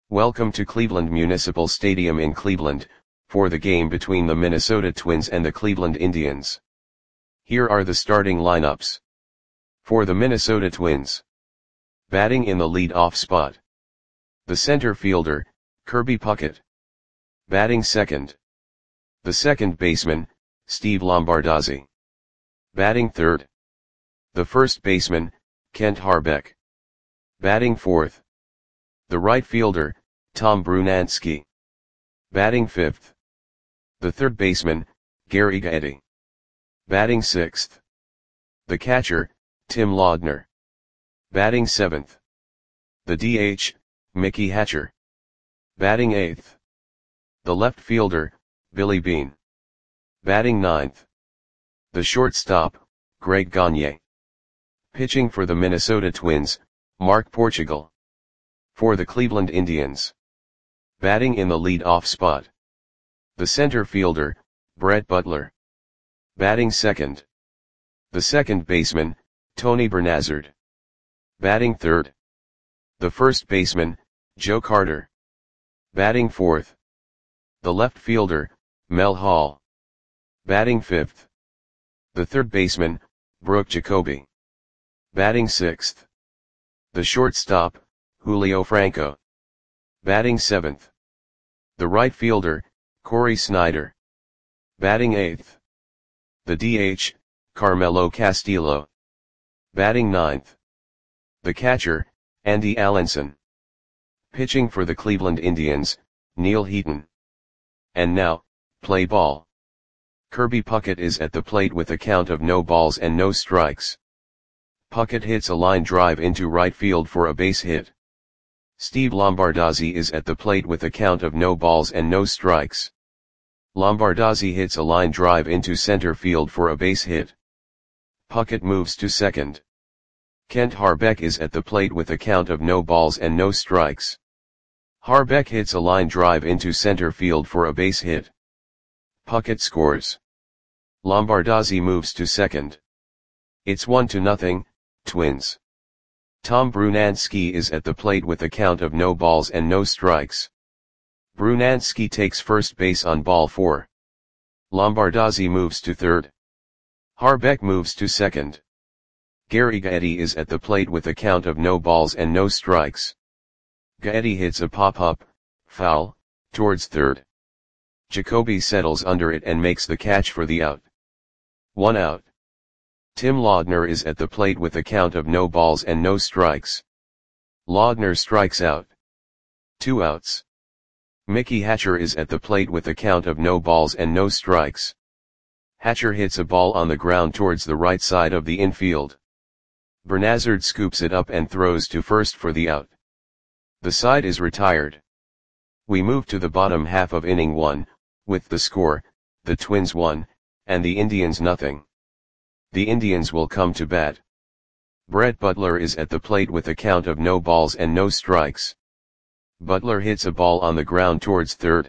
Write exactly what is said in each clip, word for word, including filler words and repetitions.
Welcome to Cleveland Municipal Stadium in Cleveland, for the game between the Minnesota Twins and the Cleveland Indians. Here are the starting lineups. For the Minnesota Twins. Batting in the lead-off spot. The center fielder, Kirby Puckett. Batting second. The second baseman, Steve Lombardozzi. Batting third. The first baseman, Kent Hrbek. Batting fourth. The right fielder, Tom Brunansky. Batting fifth. The third baseman, Gary Gaetti. Batting sixth. The catcher, Tim Laudner. Batting seventh. The D H, Mickey Hatcher. Batting eighth. The left fielder, Billy Beane. Batting ninth. The shortstop, Greg Gagne. Pitching for the Minnesota Twins, Mark Portugal. For the Cleveland Indians. Batting in the lead-off spot. The center fielder, Brett Butler. Batting second. The second baseman, Tony Bernazard. Batting third. The first baseman, Joe Carter. Batting fourth. The left fielder, Mel Hall. Batting fifth. The third baseman, Brooke Jacoby. Batting sixth. The shortstop, Julio Franco. Batting seventh. The right fielder, Corey Snyder. Batting eighth. The D H, Carmelo Castillo. Batting ninth. The catcher, Andy Allenson. Pitching for the Cleveland Indians, Neil Heaton. And now, play ball. Kirby Puckett is at the plate with a count of no balls and no strikes. Puckett hits a line drive into right field for a base hit. Steve Lombardozzi is at the plate with a count of no balls and no strikes. Lombardozzi hits a line drive into center field for a base hit. Puckett moves to second. Kent Hrbek is at the plate with a count of no balls and no strikes. Hrbek hits a line drive into center field for a base hit. Puckett scores. Lombardozzi moves to second. It's one to nothing, Twins. Tom Brunansky is at the plate with a count of no balls and no strikes. Brunansky takes first base on ball four. Lombardozzi moves to third. Hrbek moves to second. Gary Gaetti is at the plate with a count of no balls and no strikes. Gaetti hits a pop-up, foul, towards third. Jacoby settles under it and makes the catch for the out. One out. Tim Laudner is at the plate with a count of no balls and no strikes. Laudner strikes out. Two outs. Mickey Hatcher is at the plate with a count of no balls and no strikes. Hatcher hits a ball on the ground towards the right side of the infield. Bernazard scoops it up and throws to first for the out. The side is retired. We move to the bottom half of inning one, with the score, the Twins one, and the Indians nothing. The Indians will come to bat. Brett Butler is at the plate with a count of no balls and no strikes. Butler hits a ball on the ground towards third.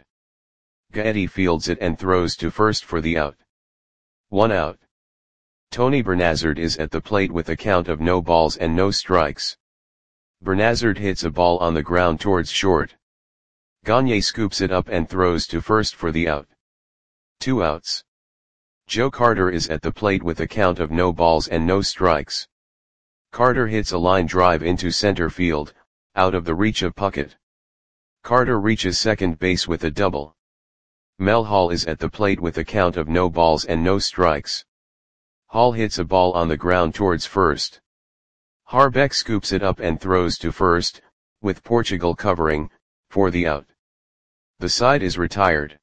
Gaetti fields it and throws to first for the out. One out. Tony Bernazard is at the plate with a count of no balls and no strikes. Bernazard hits a ball on the ground towards short. Gagne scoops it up and throws to first for the out. Two outs. Joe Carter is at the plate with a count of no balls and no strikes. Carter hits a line drive into center field, out of the reach of Puckett. Carter reaches second base with a double. Mel Hall is at the plate with a count of no balls and no strikes. Hall hits a ball on the ground towards first. Hrbek scoops it up and throws to first, with Portugal covering, for the out. The side is retired.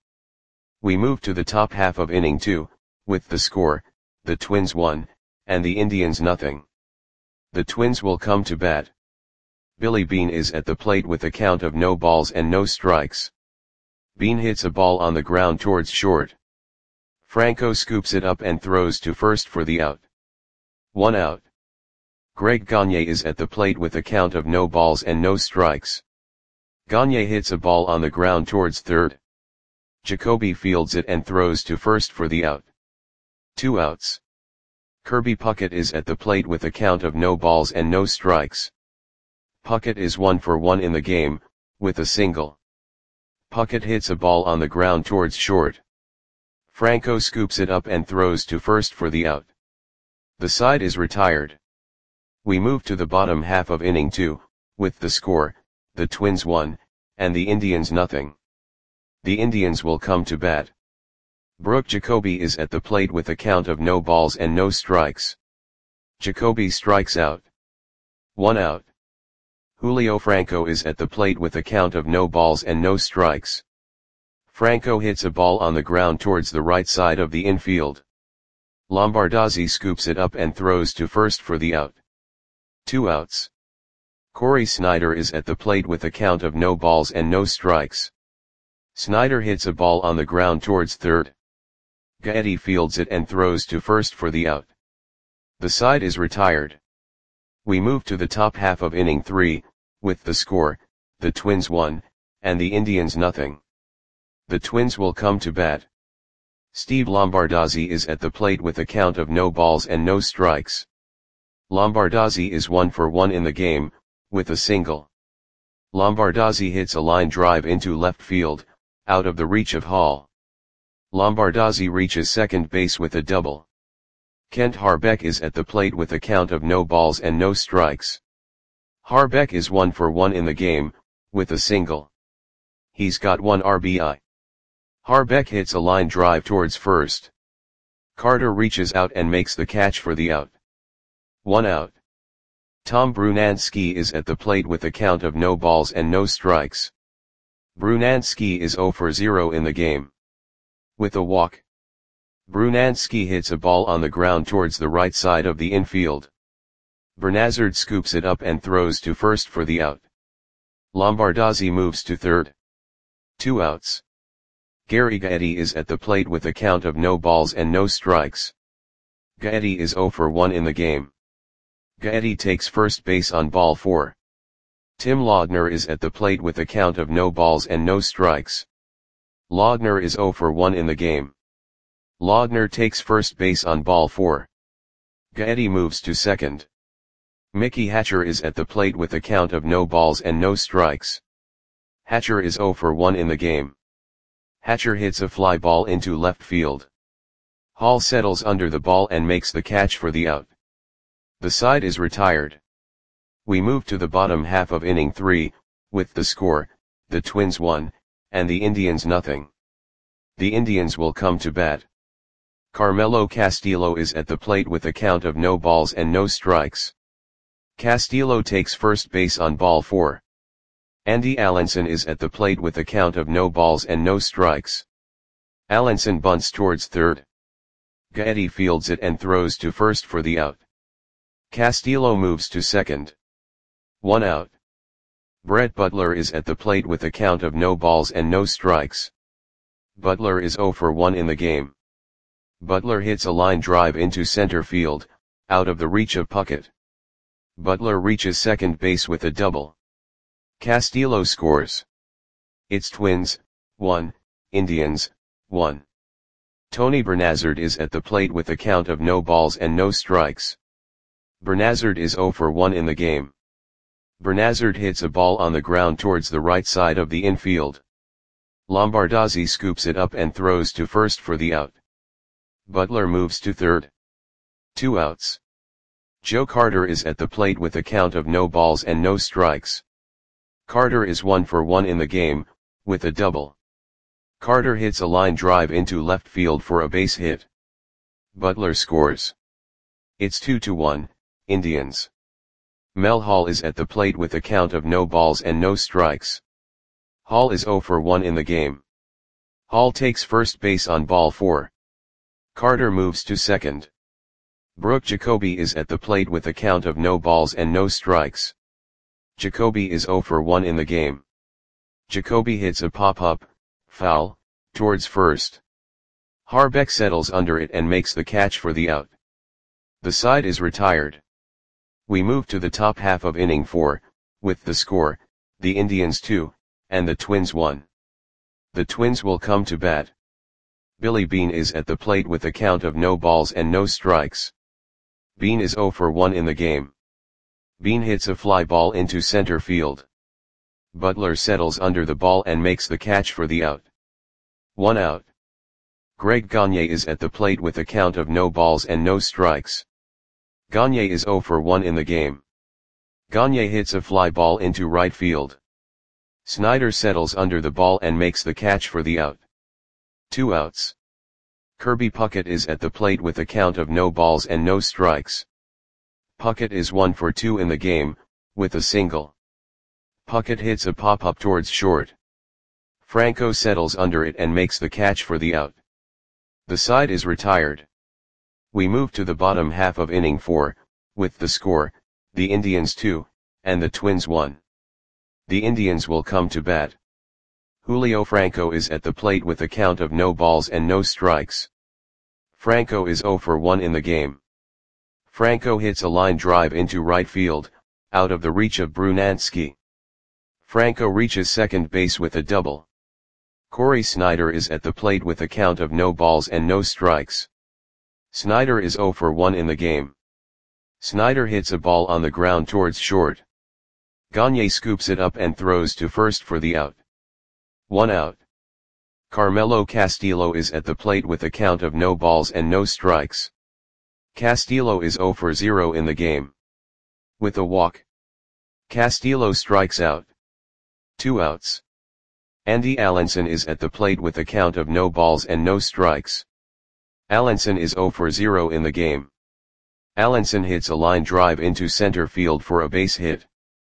We move to the top half of inning two, with the score, the Twins one, and the Indians nothing. The Twins will come to bat. Billy Beane is at the plate with a count of no balls and no strikes. Beane hits a ball on the ground towards short. Franco scoops it up and throws to first for the out. One out. Greg Gagne is at the plate with a count of no balls and no strikes. Gagne hits a ball on the ground towards third. Jacoby fields it and throws to first for the out. Two outs. Kirby Puckett is at the plate with a count of no balls and no strikes. Puckett is one for one in the game, with a single. Puckett hits a ball on the ground towards short. Franco scoops it up and throws to first for the out. The side is retired. We move to the bottom half of inning two, with the score, the Twins one, and the Indians nothing. The Indians will come to bat. Brooke Jacoby is at the plate with a count of no balls and no strikes. Jacoby strikes out. One out. Julio Franco is at the plate with a count of no balls and no strikes. Franco hits a ball on the ground towards the right side of the infield. Lombardozzi scoops it up and throws to first for the out. Two outs. Corey Snyder is at the plate with a count of no balls and no strikes. Snyder hits a ball on the ground towards third. Gaetti fields it and throws to first for the out. The side is retired. We move to the top half of inning three, with the score, the Twins one, and the Indians nothing. The Twins will come to bat. Steve Lombardozzi is at the plate with a count of no balls and no strikes. Lombardozzi is one for one in the game, with a single. Lombardozzi hits a line drive into left field, out of the reach of Hall. Lombardozzi reaches second base with a double. Kent Harbeck is at the plate with a count of no balls and no strikes. Harbeck is one for one in the game, with a single. He's got one R B I. Harbeck hits a line drive towards first. Carter reaches out and makes the catch for the out. One out. Tom Brunansky is at the plate with a count of no balls and no strikes. Brunansky is zero for zero in the game. With a walk. Brunansky hits a ball on the ground towards the right side of the infield. Bernazard scoops it up and throws to first for the out. Lombardozzi moves to third. Two outs. Gary Gaetti is at the plate with a count of no balls and no strikes. Gaetti is zero for one in the game. Gaetti takes first base on ball four. Tim Laudner is at the plate with a count of no balls and no strikes. Laudner is zero for one in the game. Laudner takes first base on ball four. Gaetti moves to second. Mickey Hatcher is at the plate with a count of no balls and no strikes. Hatcher is zero for one in the game. Hatcher hits a fly ball into left field. Hall settles under the ball and makes the catch for the out. The side is retired. We move to the bottom half of inning three, with the score, the Twins one, and the Indians nothing. The Indians will come to bat. Carmelo Castillo is at the plate with a count of no balls and no strikes. Castillo takes first base on ball four. Andy Allenson is at the plate with a count of no balls and no strikes. Allenson bunts towards third. Gaetti fields it and throws to first for the out. Castillo moves to second. One out. Brett Butler is at the plate with a count of no balls and no strikes. Butler is zero for one in the game. Butler hits a line drive into center field, out of the reach of Puckett. Butler reaches second base with a double. Castillo scores. It's Twins, one, Indians, one. Tony Bernazard is at the plate with a count of no balls and no strikes. Bernazard is zero for one in the game. Bernazard hits a ball on the ground towards the right side of the infield. Lombardozzi scoops it up and throws to first for the out. Butler moves to third. Two outs. Joe Carter is at the plate with a count of no balls and no strikes. Carter is one for one in the game, with a double. Carter hits a line drive into left field for a base hit. Butler scores. It's two to one, Indians. Mel Hall is at the plate with a count of no balls and no strikes. Hall is zero for one in the game. Hall takes first base on ball four. Carter moves to second. Brooke Jacoby is at the plate with a count of no balls and no strikes. Jacoby is zero for one in the game. Jacoby hits a pop-up, foul, towards first. Harbeck settles under it and makes the catch for the out. The side is retired. We move to the top half of inning four, with the score, the Indians two, and the Twins one. The Twins will come to bat. Billy Beane is at the plate with a count of no balls and no strikes. Beane is zero for one in the game. Beane hits a fly ball into center field. Butler settles under the ball and makes the catch for the out. One out. Greg Gagne is at the plate with a count of no balls and no strikes. Gagne is zero for one in the game. Gagne hits a fly ball into right field. Snyder settles under the ball and makes the catch for the out. Two outs. Kirby Puckett is at the plate with a count of no balls and no strikes. Puckett is one for two in the game, with a single. Puckett hits a pop-up towards short. Franco settles under it and makes the catch for the out. The side is retired. We move to the bottom half of inning four, with the score, the Indians two, and the Twins one. The Indians will come to bat. Julio Franco is at the plate with a count of no balls and no strikes. Franco is zero for one in the game. Franco hits a line drive into right field, out of the reach of Brunansky. Franco reaches second base with a double. Corey Snyder is at the plate with a count of no balls and no strikes. Snyder is zero for one in the game. Snyder hits a ball on the ground towards short. Gagne scoops it up and throws to first for the out. One out. Carmelo Castillo is at the plate with a count of no balls and no strikes. Castillo is zero for zero in the game. With a walk, Castillo strikes out. Two outs. Andy Allenson is at the plate with a count of no balls and no strikes. Allenson is zero for zero in the game. Allenson hits a line drive into center field for a base hit.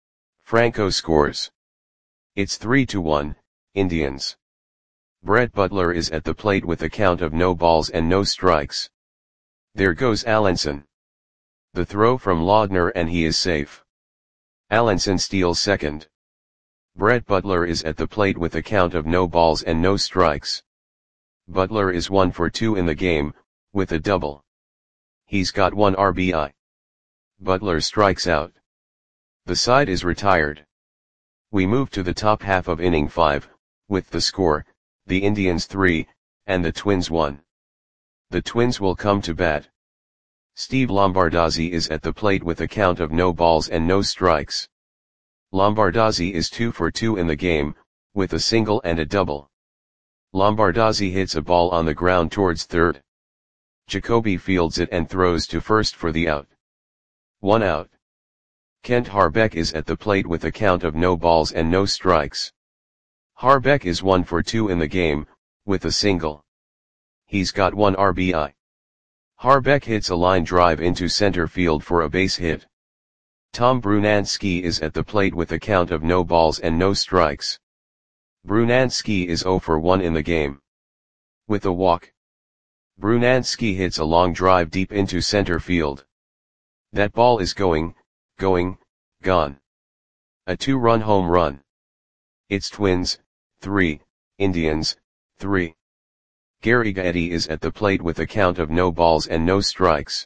Franco scores. It's three to one, Indians. Brett Butler is at the plate with a count of no balls and no strikes. There goes Allenson. The throw from Laudner and he is safe. Allenson steals second. Brett Butler is at the plate with a count of no balls and no strikes. Butler is one for two in the game, with a double. He's got one R B I. Butler strikes out. The side is retired. We move to the top half of inning five, with the score, the Indians three, and the Twins one. The Twins will come to bat. Steve Lombardozzi is at the plate with a count of no balls and no strikes. Lombardozzi is two for two in the game, with a single and a double. Lombardozzi hits a ball on the ground towards third. Jacoby fields it and throws to first for the out. One out. Kent Harbeck is at the plate with a count of no balls and no strikes. Harbeck is one for two in the game, with a single. He's got one R B I. Harbeck hits a line drive into center field for a base hit. Tom Brunansky is at the plate with a count of no balls and no strikes. Brunansky is zero for one in the game. With a walk, Brunansky hits a long drive deep into center field. That ball is going, going, gone. A two-run home run. It's Twins, three, Indians, three. Gary Gaetti is at the plate with a count of no balls and no strikes.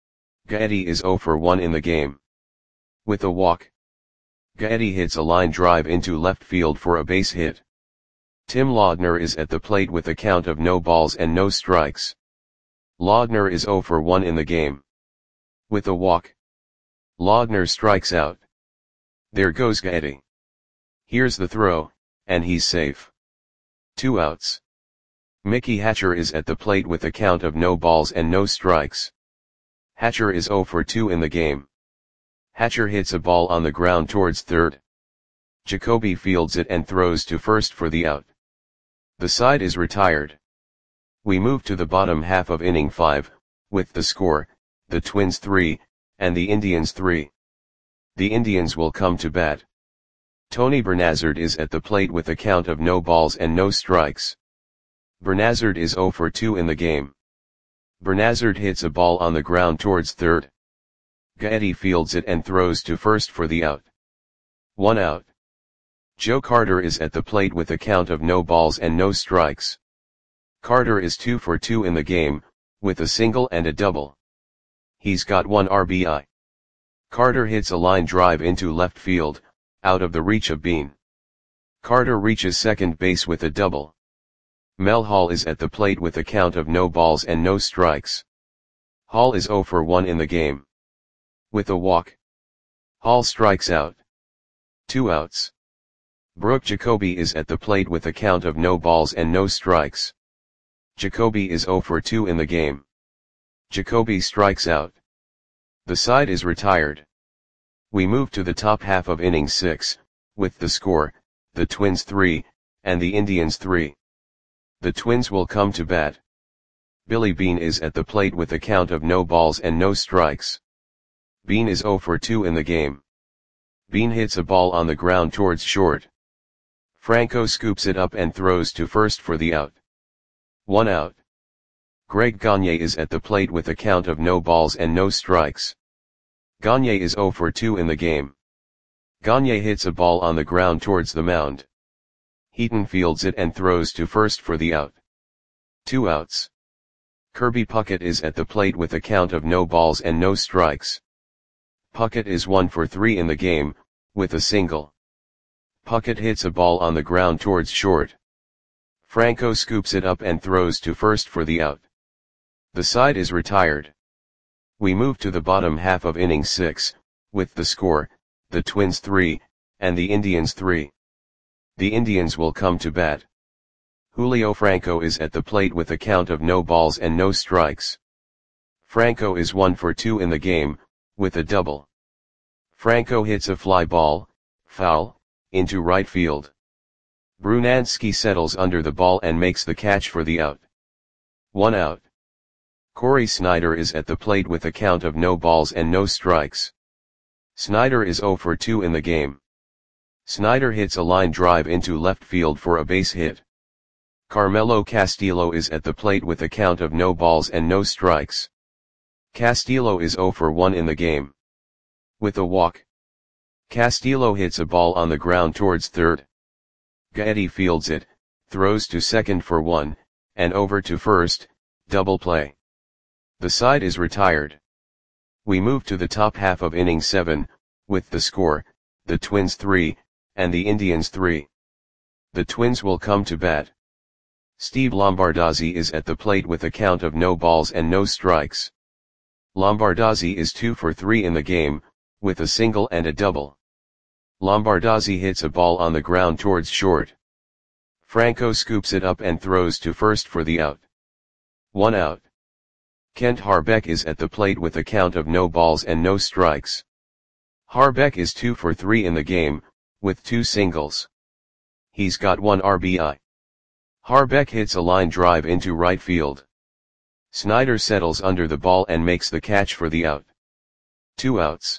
Gaetti is zero for one in the game. With a walk, Gaetti hits a line drive into left field for a base hit. Tim Laudner is at the plate with a count of no balls and no strikes. Laudner is zero for one in the game. With a walk, Laudner strikes out. There goes Gaetti. Here's the throw, and he's safe. Two outs. Mickey Hatcher is at the plate with a count of no balls and no strikes. Hatcher is zero for two in the game. Hatcher hits a ball on the ground towards third. Jacoby fields it and throws to first for the out. The side is retired. We move to the bottom half of inning five, with the score, the Twins three, and the Indians three. The Indians will come to bat. Tony Bernazard is at the plate with a count of no balls and no strikes. Bernazard is zero for two in the game. Bernazard hits a ball on the ground towards third. Gaetti fields it and throws to first for the out. One out. Joe Carter is at the plate with a count of no balls and no strikes. Carter is two for two in the game, with a single and a double. He's got one R B I. Carter hits a line drive into left field, out of the reach of Bean. Carter reaches second base with a double. Mel Hall is at the plate with a count of no balls and no strikes. Hall is zero for one in the game. With a walk, Hall strikes out. Two outs. Brooke Jacoby is at the plate with a count of no balls and no strikes. Jacoby is zero for two in the game. Jacoby strikes out. The side is retired. We move to the top half of inning six, with the score, the Twins three, and the Indians three. The Twins will come to bat. Billy Beane is at the plate with a count of no balls and no strikes. Beane is zero for two in the game. Beane hits a ball on the ground towards short. Franco scoops it up and throws to first for the out. One out. Greg Gagne is at the plate with a count of no balls and no strikes. Gagne is zero for two in the game. Gagne hits a ball on the ground towards the mound. Heaton fields it and throws to first for the out. Two outs. Kirby Puckett is at the plate with a count of no balls and no strikes. Puckett is one for three in the game, with a single. Puckett hits a ball on the ground towards short. Franco scoops it up and throws to first for the out. The side is retired. We move to the bottom half of inning six, with the score, the Twins three, and the Indians three. The Indians will come to bat. Julio Franco is at the plate with a count of no balls and no strikes. Franco is one for two in the game, with a double. Franco hits a fly ball, foul, into right field. Brunansky settles under the ball and makes the catch for the out. One out. Corey Snyder is at the plate with a count of no balls and no strikes. Snyder is zero for two in the game. Snyder hits a line drive into left field for a base hit. Carmelo Castillo is at the plate with a count of no balls and no strikes. Castillo is zero for one in the game. With a walk. Castillo hits a ball on the ground towards third. Gaetti fields it, throws to second for one, and over to first, double play. The side is retired. We move to the top half of inning seven, with the score, the Twins three, and the Indians three. The Twins will come to bat. Steve Lombardozzi is at the plate with a count of no balls and no strikes. Lombardozzi is two for three in the game, with a single and a double. Lombardozzi hits a ball on the ground towards short. Franco scoops it up and throws to first for the out. One out. Kent Harbeck is at the plate with a count of no balls and no strikes. Harbeck is two for three in the game, with two singles. He's got one R B I. Harbeck hits a line drive into right field. Snyder settles under the ball and makes the catch for the out. Two outs.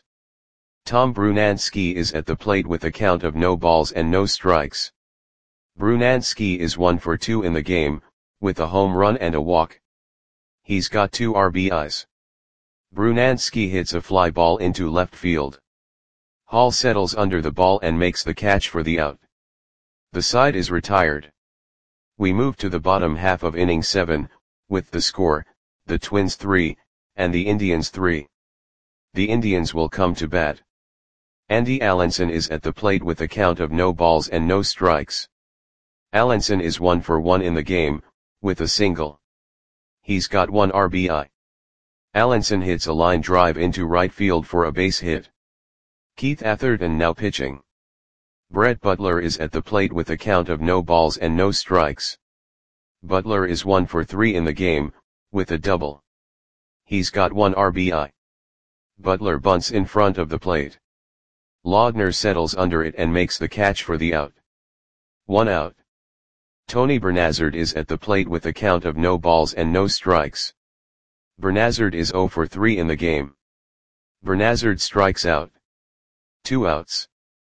Tom Brunansky is at the plate with a count of no balls and no strikes. Brunansky is one for two in the game, with a home run and a walk. He's got two R B Is. Brunansky hits a fly ball into left field. Hall settles under the ball and makes the catch for the out. The side is retired. We move to the bottom half of inning seven, with the score, the Twins three, and the Indians three. The Indians will come to bat. Andy Allenson is at the plate with a count of no balls and no strikes. Allenson is one for one in the game, with a single. He's got one R B I. Allenson hits a line drive into right field for a base hit. Keith Atherton now pitching. Brett Butler is at the plate with a count of no balls and no strikes. Butler is one for three in the game, with a double. He's got one R B I. Butler bunts in front of the plate. Laudner settles under it and makes the catch for the out. One out. Tony Bernazard is at the plate with a count of no balls and no strikes. Bernazard is zero for three in the game. Bernazard strikes out. Two outs.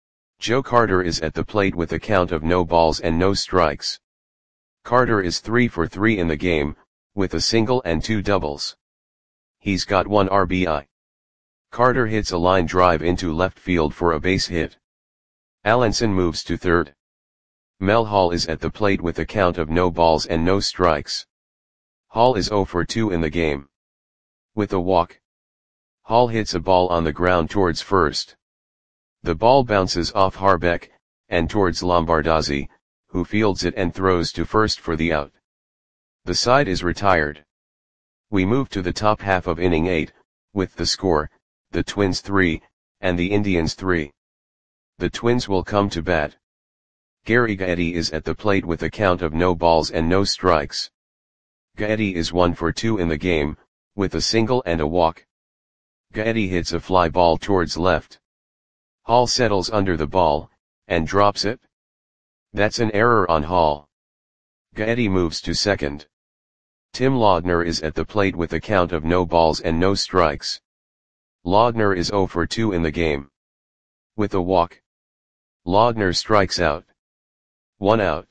Joe Carter is at the plate with a count of no balls and no strikes. Carter is three for three in the game, with a single and two doubles. He's got one R B I. Carter hits a line drive into left field for a base hit. Allenson moves to third. Mel Hall is at the plate with a count of no balls and no strikes. Hall is zero for two in the game. With a walk. Hall hits a ball on the ground towards first. The ball bounces off Harbeck, and towards Lombardozzi, who fields it and throws to first for the out. The side is retired. We move to the top half of inning eight, with the score, the Twins three, and the Indians three. The Twins will come to bat. Gary Gaetti is at the plate with a count of no balls and no strikes. Gaetti is one for two in the game, with a single and a walk. Gaetti hits a fly ball towards left. Hall settles under the ball, and drops it. That's an error on Hall. Gaetti moves to second. Tim Laudner is at the plate with a count of no balls and no strikes. Laudner is zero for two in the game. With a walk. Laudner strikes out. One out.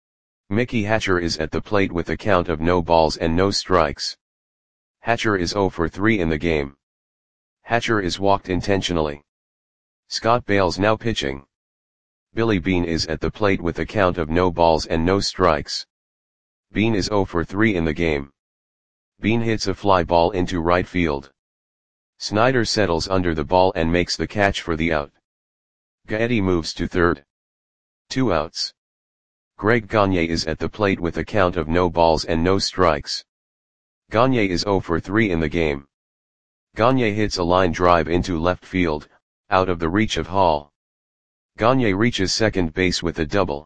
Mickey Hatcher is at the plate with a count of no balls and no strikes. Hatcher is zero for three in the game. Hatcher is walked intentionally. Scott Bales now pitching. Billy Beane is at the plate with a count of no balls and no strikes. Beane is zero for three in the game. Beane hits a fly ball into right field. Snyder settles under the ball and makes the catch for the out. Gaetti moves to third. Two outs. Greg Gagne is at the plate with a count of no balls and no strikes. Gagne is zero for three in the game. Gagne hits a line drive into left field, out of the reach of Hall. Gagne reaches second base with a double.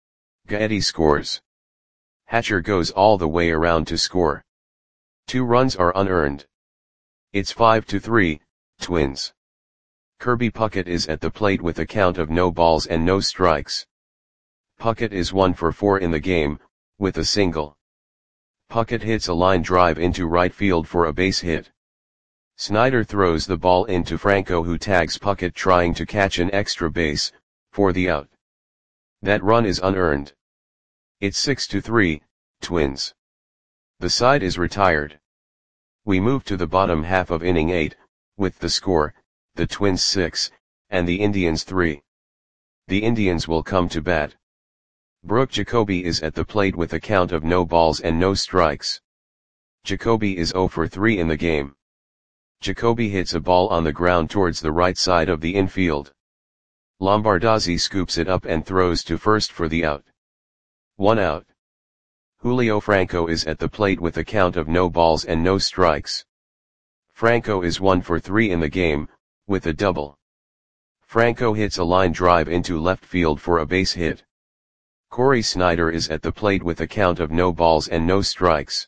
Gaetti scores. Hatcher goes all the way around to score. Two runs are unearned. It's five to three, Twins. Kirby Puckett is at the plate with a count of no balls and no strikes. Puckett is one for four in the game, with a single. Puckett hits a line drive into right field for a base hit. Snyder throws the ball into Franco, who tags Puckett trying to catch an extra base, for the out. That run is unearned. It's six to three, Twins. The side is retired. We move to the bottom half of inning eight, with the score, the Twins six, and the Indians three. The Indians will come to bat. Brooke Jacoby is at the plate with a count of no balls and no strikes. Jacoby is zero for three in the game. Jacoby hits a ball on the ground towards the right side of the infield. Lombardozzi scoops it up and throws to first for the out. One out. Julio Franco is at the plate with a count of no balls and no strikes. Franco is one for three in the game, with a double. Franco hits a line drive into left field for a base hit. Corey Snyder is at the plate with a count of no balls and no strikes.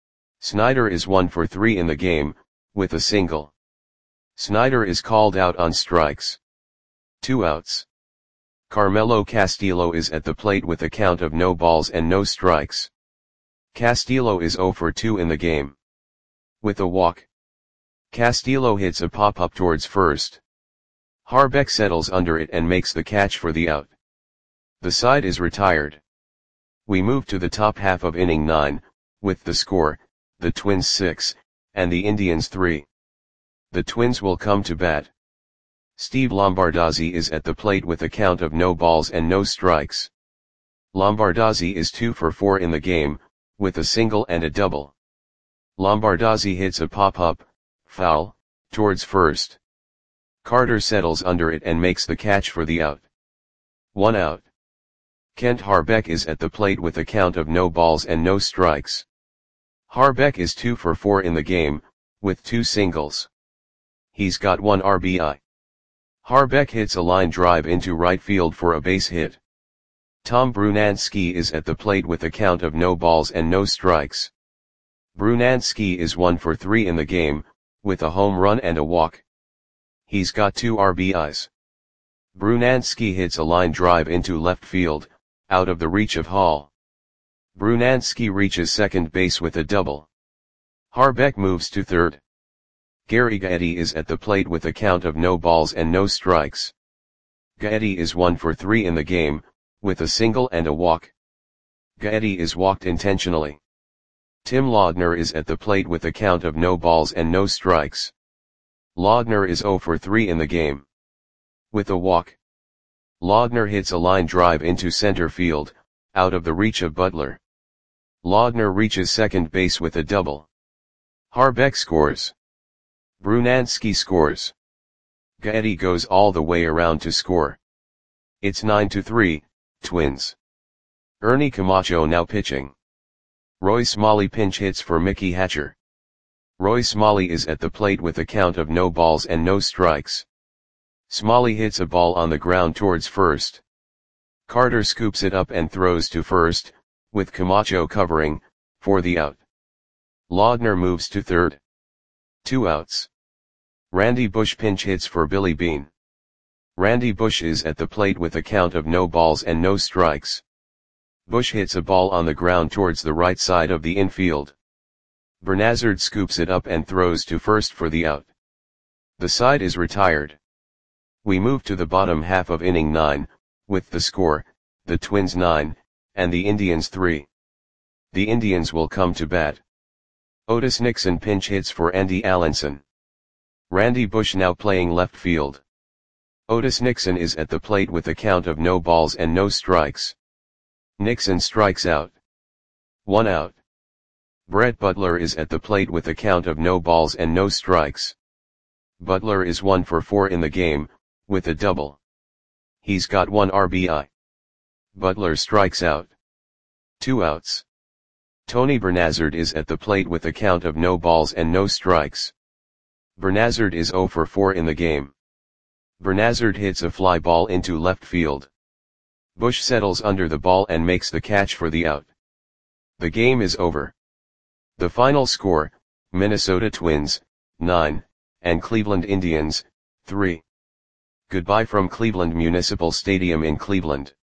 Snyder is one for three in the game, with a single. Snyder is called out on strikes. Two outs. Carmelo Castillo is at the plate with a count of no balls and no strikes. Castillo is zero for two in the game. With a walk. Castillo hits a pop-up towards first. Harbeck settles under it and makes the catch for the out. The side is retired. We move to the top half of inning nine, with the score, the Twins six, and the Indians three. The Twins will come to bat. Steve Lombardozzi is at the plate with a count of no balls and no strikes. Lombardozzi is two for four in the game, with a single and a double. Lombardozzi hits a pop-up, foul, towards first. Carter settles under it and makes the catch for the out. One out. Kent Harbeck is at the plate with a count of no balls and no strikes. Harbeck is two for four in the game, with two singles. He's got one R B I. Harbeck hits a line drive into right field for a base hit. Tom Brunansky is at the plate with a count of no balls and no strikes. Brunansky is one for three in the game, with a home run and a walk. He's got two R B Is. Brunansky hits a line drive into left field, out of the reach of Hall. Brunansky reaches second base with a double. Harbeck moves to third. Gary Gaetti is at the plate with a count of no balls and no strikes. Gaetti is one for three in the game, with a single and a walk. Gaetti is walked intentionally. Tim Laudner is at the plate with a count of no balls and no strikes. Laudner is zero for three in the game. With a walk. Laudner hits a line drive into center field, out of the reach of Butler. Laudner reaches second base with a double. Harbeck scores. Brunansky scores. Gaetti goes all the way around to score. It's nine to three, Twins. Ernie Camacho now pitching. Roy Smalley pinch hits for Mickey Hatcher. Roy Smalley is at the plate with a count of no balls and no strikes. Smalley hits a ball on the ground towards first. Carter scoops it up and throws to first, with Camacho covering, for the out. Laudner moves to third. Two outs. Randy Bush pinch hits for Billy Beane. Randy Bush is at the plate with a count of no balls and no strikes. Bush hits a ball on the ground towards the right side of the infield. Bernazard scoops it up and throws to first for the out. The side is retired. We move to the bottom half of inning nine, with the score, the Twins nine, and the Indians three. The Indians will come to bat. Otis Nixon pinch hits for Andy Allenson. Randy Bush now playing left field. Otis Nixon is at the plate with a count of no balls and no strikes. Nixon strikes out. One out. Brett Butler is at the plate with a count of no balls and no strikes. Butler is one for four in the game, with a double. He's got one R B I. Butler strikes out. Two outs. Tony Bernazard is at the plate with a count of no balls and no strikes. Bernazard is zero for four in the game. Bernazard hits a fly ball into left field. Bush settles under the ball and makes the catch for the out. The game is over. The final score, Minnesota Twins, nine, and Cleveland Indians, three. Goodbye from Cleveland Municipal Stadium in Cleveland.